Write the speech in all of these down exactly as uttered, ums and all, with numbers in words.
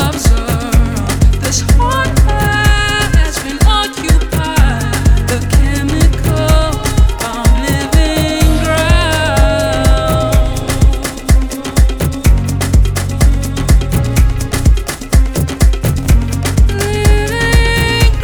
observe this heart has been occupied. The chemical from living ground. Living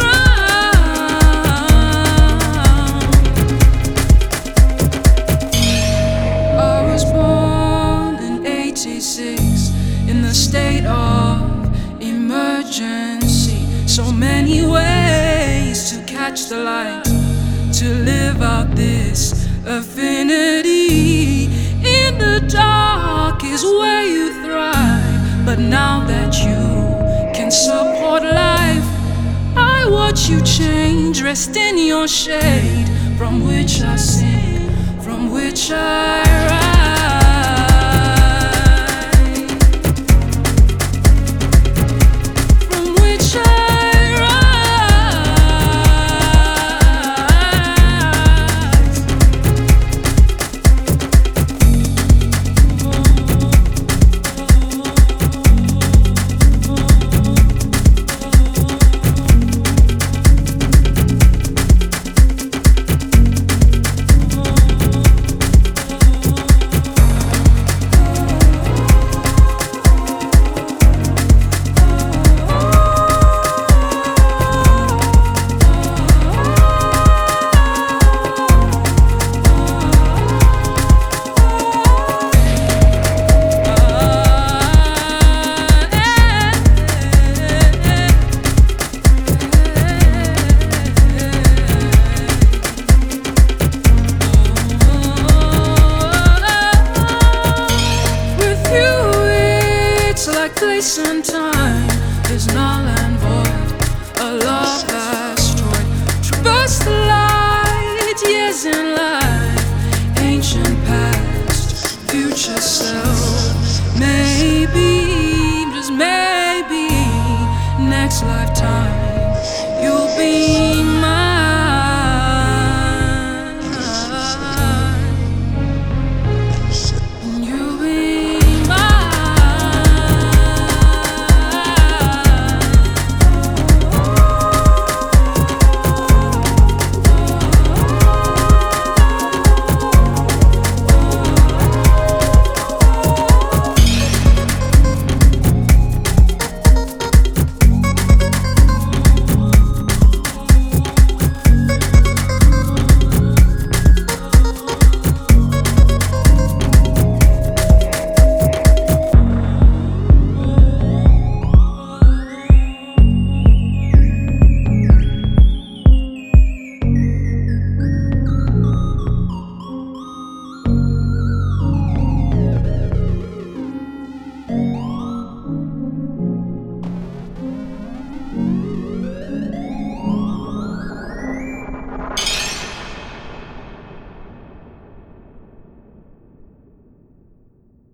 ground. I was born in eighty-six in the state of emergency. So many ways to catch the light, to live out this affinity. In the dark is where you thrive. But now that you can support life, I watch you change, rest in your shade, from which I sing, from which I rise. Place and time is null and void. A love asteroid traverse the light, years in life, ancient past, future self. Maybe, just maybe, next lifetime you'll be